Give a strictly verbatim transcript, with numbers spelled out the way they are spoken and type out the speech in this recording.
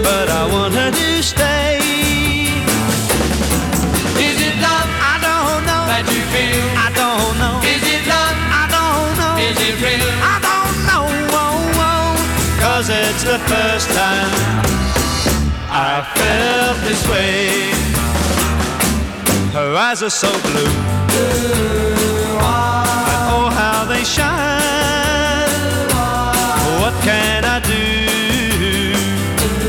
but I want her to stay. Is it love? I don't know That you feel? I don't know. Is it love? I don't know. Is it real? I don't know. Oh, oh, cause it's the first time I felt this way. Her eyes are so blue, and oh how they shine.